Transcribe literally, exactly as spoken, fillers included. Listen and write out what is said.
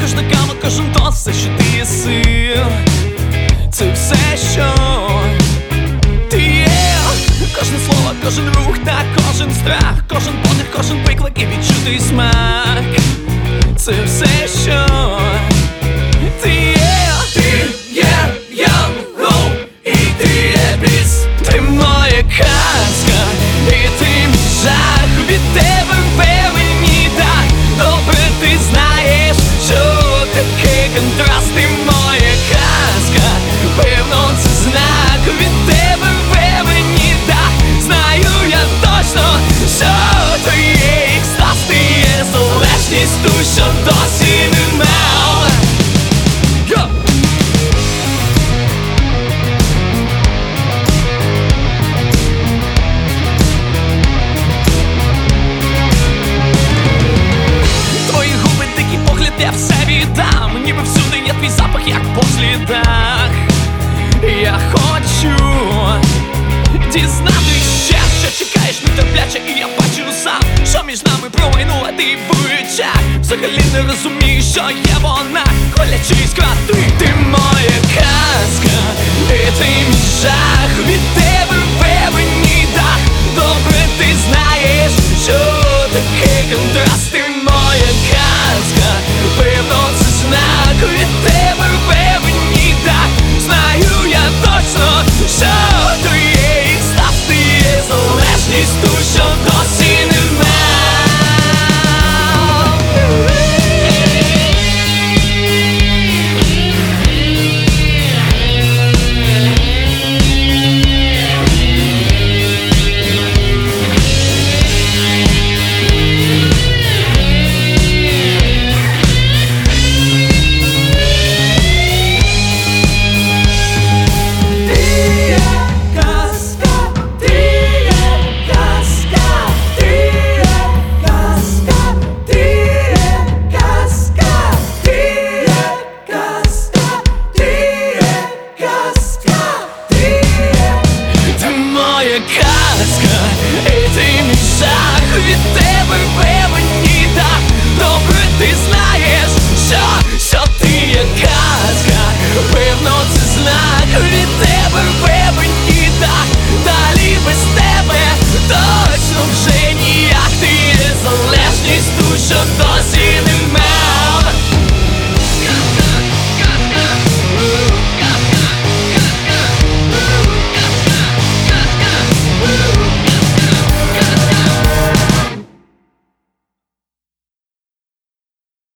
кожна кава, кожен тост, все, що ти єси, це все, що ти є. Кожне слово, кожен рух та кожен страх, кожен подих, кожен виклик і відчутий смак, це все, що ти є. Ти є янгол, і ти є біс. Ти моя казка, і ти мій жах. Від тебе впевнені так добре ти знаєш, що таке контраст. Ти моя казка, певно це знак. Від тебе впевнені так знаю я точно, що то є екстаз. Ти є залежність, ту, що досі не мав. Йо! Твої губи, дикий погляд, я все віддам. Ніби всюди є твій запах, як по слідах. Я хочу дізнатись ще, що чекаєш нетерпляче. І я бачу сам, що між нами промайнула ти в очах. Взагалі не розумію, що є вона, колячись крати. Ти моя казка, і ти мій жах. Від тебе